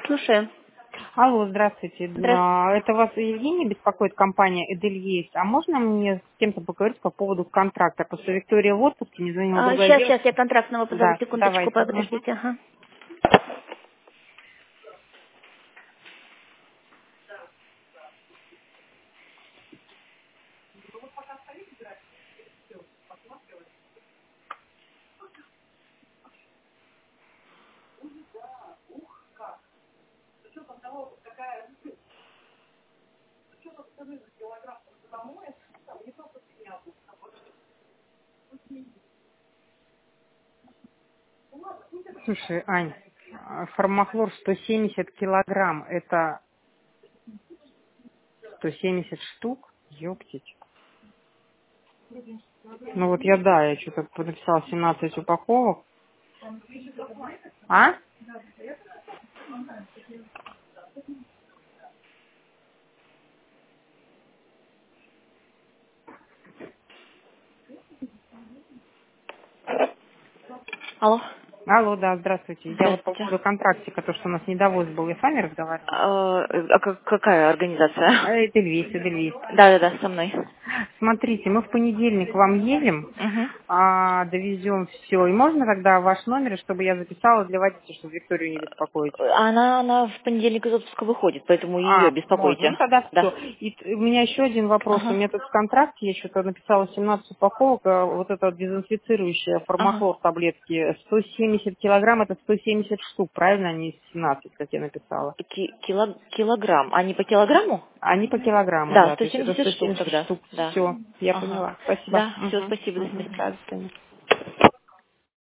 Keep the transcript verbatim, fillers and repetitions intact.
Слушаю. Алло, здравствуйте. Здравствуйте. А, Это вас Евгений беспокоит, компания Эдельвейс. А можно мне с кем-то поговорить по поводу контракта? Потому что Виктория в отпуске, мне звонила А, другая сейчас, сейчас, я девушка. контрактного позову. Да, Секундочку, давайте. Мгм. подождите. Ага. Слушай, Ань, а, формахлор сто семьдесят килограмм, это сто семьдесят штук? Ёптить. Ну вот я, да, я что-то написала семнадцать упаковок. А? Алло. Алло, да, здравствуйте. Я вот по Здравствуйте. поводу контрактика, то, что у нас недовоз был, я с вами разговаривала? А, а как- какая А, организация? Эдельвейс, Эдельвейс. Да-да-да, со мной. Смотрите, мы в понедельник к вам едем, Угу. а, довезем все. И можно тогда ваш номер, чтобы я записала для водителя, чтобы Викторию не беспокоить? Она, она в понедельник из отпуска выходит, поэтому ее А, можно. беспокойте. Ну тогда Да. все. И т- у меня еще один вопрос. У Ага. меня тут в контракте я что-то написала семнадцать упаковок, а вот это вот дезинфицирующее Ага. формахлор таблетки. сто семьдесят килограмм, это сто семьдесят штук, правильно? А не семнадцать, как я написала. Ки- кило- килограмм. А не по килограмму? Они по килограмму, Да, да. То сто есть это семьдесят сто штук семьдесят тогда. штук. Да. Все, я Ага. поняла. Спасибо. Да, все, Угу, спасибо, до угу. свидания. Да, до свидания.